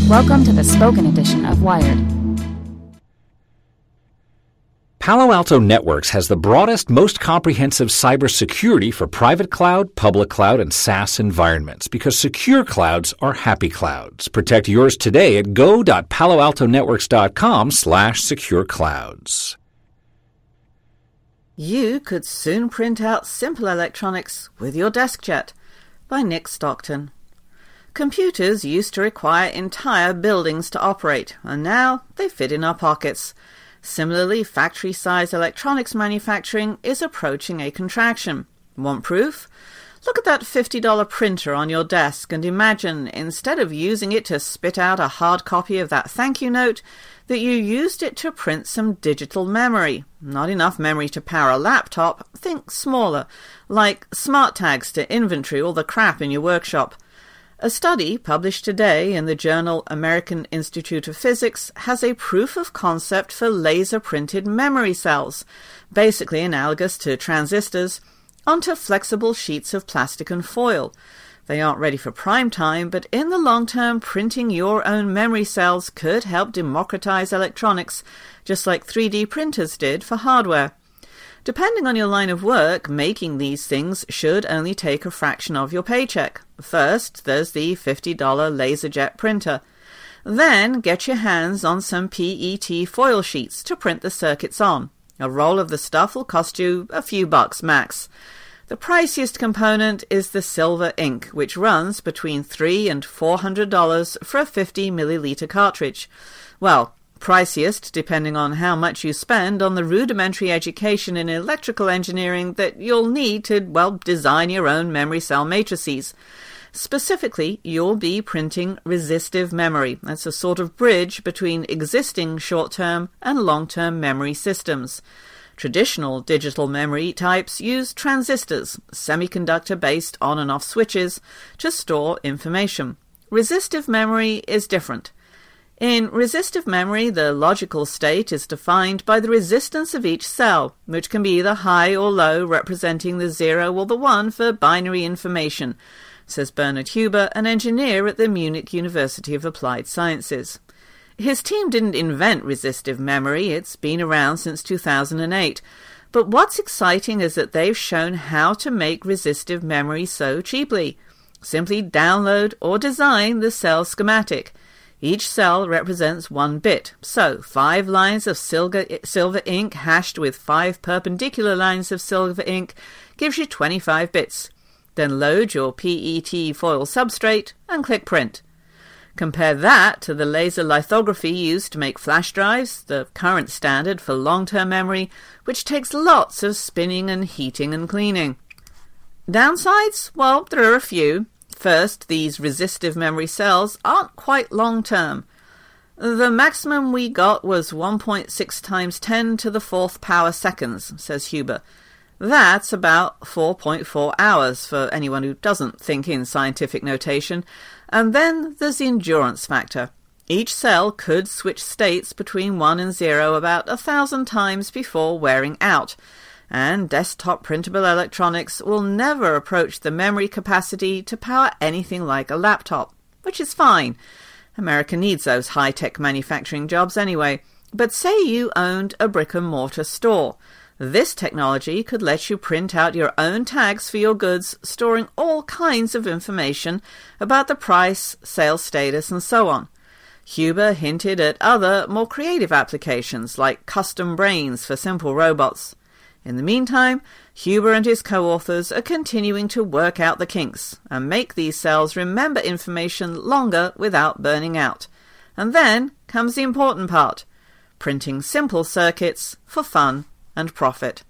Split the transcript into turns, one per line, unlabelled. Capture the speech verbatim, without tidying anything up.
Welcome to the spoken edition of Wired.
Palo Alto Networks has the broadest, most comprehensive cybersecurity for private cloud, public cloud, and SaaS environments because secure clouds are happy clouds. Protect yours today at go.paloaltonetworks.com slash secure clouds.
You could soon print out simple electronics with your DeskJet by Nick Stockton. Computers used to require entire buildings to operate, and now they fit in our pockets. Similarly, factory-size electronics manufacturing is approaching a contraction. Want proof? Look at that fifty dollar printer on your desk and imagine, instead of using it to spit out a hard copy of that thank you note, that you used it to print some digital memory. Not enough memory to power a laptop, think smaller, like smart tags to inventory all the crap in your workshop. A study published today in the journal American Institute of Physics has a proof of concept for laser-printed memory cells, basically analogous to transistors, onto flexible sheets of plastic and foil. They aren't ready for prime time, but in the long term, printing your own memory cells could help democratize electronics, just like three D printers did for hardware. Depending on your line of work, making these things should only take a fraction of your paycheck. First, there's the fifty dollar LaserJet printer. Then, get your hands on some P E T foil sheets to print the circuits on. A roll of the stuff will cost you a few bucks max. The priciest component is the silver ink, which runs between three hundred dollars and four hundred dollars for a fifty milliliter cartridge. Well, priciest depending on how much you spend on the rudimentary education in electrical engineering that you'll need to, well, design your own memory cell matrices. Specifically, you'll be printing resistive memory. That's a sort of bridge between existing short-term and long-term memory systems. Traditional digital memory types use transistors, semiconductor-based on and off switches, to store information. Resistive memory is different. In resistive memory, the logical state is defined by the resistance of each cell, which can be either high or low, representing the zero or the one for binary information, says Bernhard Huber, an engineer at the Munich University of Applied Sciences. His team didn't invent resistive memory, it's been around since two thousand eight. But what's exciting is that they've shown how to make resistive memory so cheaply. Simply download or design the cell schematic. Each cell represents one bit, so five lines of silver, silver ink hashed with five perpendicular lines of silver ink gives you twenty-five bits. Then load your P E T foil substrate and click print. Compare that to the laser lithography used to make flash drives, the current standard for long-term memory, which takes lots of spinning and heating and cleaning. Downsides? Well, there are a few. First, these resistive memory cells aren't quite long-term. The maximum we got was one point six times ten to the fourth power seconds, says Huber. That's about four point four hours for anyone who doesn't think in scientific notation. And then there's the endurance factor. Each cell could switch states between one and zero about a thousand times before wearing out. And desktop printable electronics will never approach the memory capacity to power anything like a laptop, which is fine. America needs those high-tech manufacturing jobs anyway. But say you owned a brick-and-mortar store. This technology could let you print out your own tags for your goods, storing all kinds of information about the price, sales status, and so on. Huber hinted at other, more creative applications like custom brains for simple robots. In the meantime, Huber and his co-authors are continuing to work out the kinks and make these cells remember information longer without burning out. And then comes the important part, printing simple circuits for fun and profit.